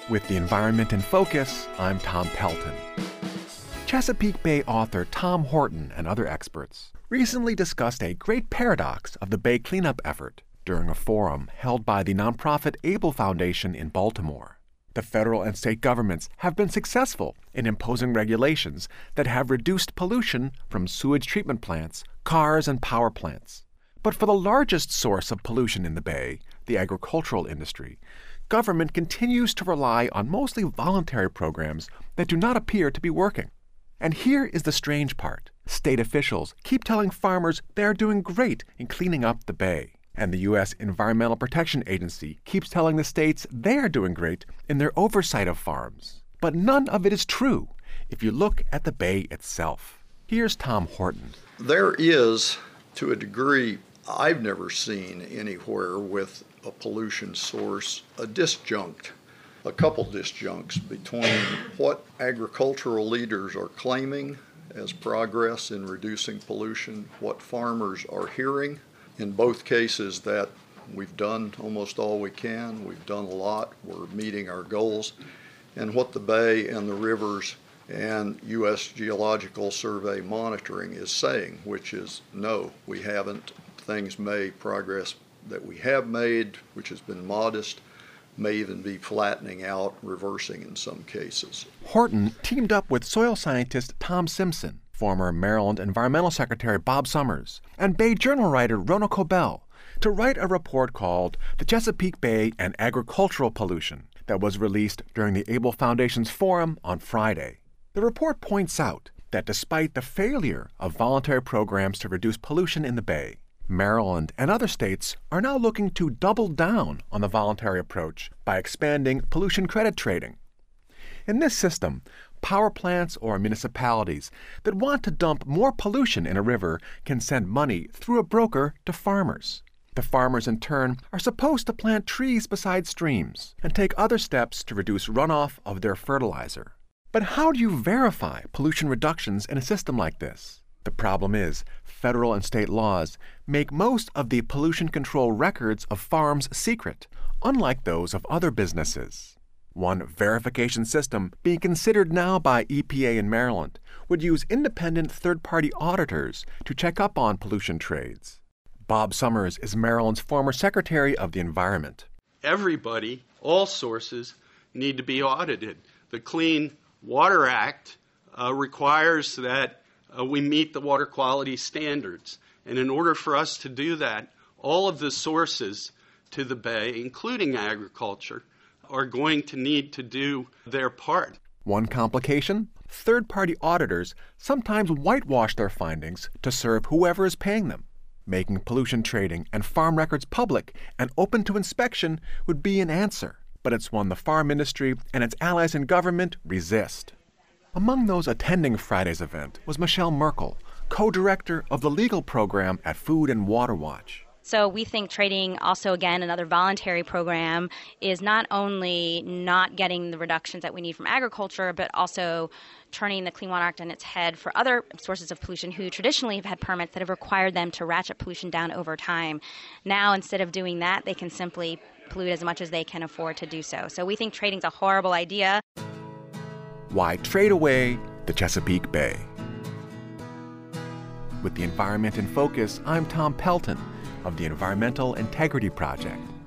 With the Environment in Focus, I'm Tom Pelton. Chesapeake Bay author Tom Horton and other experts recently discussed a great paradox of the Bay cleanup effort during a forum held by the nonprofit Able Foundation in Baltimore. The federal and state governments have been successful in imposing regulations that have reduced pollution from sewage treatment plants, cars, and power plants. But for the largest source of pollution in the Bay, the agricultural industry, government continues to rely on mostly voluntary programs that do not appear to be working. And here is the strange part. State officials keep telling farmers they are doing great in cleaning up the Bay. And the U.S. Environmental Protection Agency keeps telling the states they are doing great in their oversight of farms. But none of it is true if you look at the Bay itself. Here's Tom Horton. There is, to a degree I've never seen anywhere with a pollution source, a couple disjuncts between what agricultural leaders are claiming as progress in reducing pollution, what farmers are hearing. In both cases that we've done almost all we can, we've done a lot, we're meeting our goals, and what the Bay and the rivers and U.S. Geological Survey monitoring is saying, which is no, we haven't. Things progress that we have made, which has been modest, may even be flattening out, reversing in some cases. Horton teamed up with soil scientist Tom Simpson, former Maryland Environmental Secretary Bob Summers, and Bay Journal writer Rona Cobell to write a report called The Chesapeake Bay and Agricultural Pollution that was released during the Able Foundation's forum on Friday. The report points out that despite the failure of voluntary programs to reduce pollution in the Bay, Maryland and other states are now looking to double down on the voluntary approach by expanding pollution credit trading. In this system, power plants or municipalities that want to dump more pollution in a river can send money through a broker to farmers. The farmers, in turn, are supposed to plant trees beside streams and take other steps to reduce runoff of their fertilizer. But how do you verify pollution reductions in a system like this? The problem is, federal and state laws make most of the pollution control records of farms secret, unlike those of other businesses. One verification system being considered now by EPA in Maryland would use independent third-party auditors to check up on pollution trades. Bob Summers is Maryland's former Secretary of the Environment. Everybody, all sources, need to be audited. The Clean Water Act requires that we meet the water quality standards. And in order for us to do that, all of the sources to the Bay, including agriculture, are going to need to do their part. One complication? Third-party auditors sometimes whitewash their findings to serve whoever is paying them. Making pollution trading and farm records public and open to inspection would be an answer, but it's one the farm industry and its allies in government resist. Among those attending Friday's event was Michelle Merkel, co-director of the legal program at Food and Water Watch. So we think trading, also again another voluntary program, is not only not getting the reductions that we need from agriculture, but also turning the Clean Water Act on its head for other sources of pollution who traditionally have had permits that have required them to ratchet pollution down over time. Now, instead of doing that, they can simply pollute as much as they can afford to do so. So we think trading's a horrible idea. Why trade away the Chesapeake Bay? With the Environment in Focus, I'm Tom Pelton of the Environmental Integrity Project.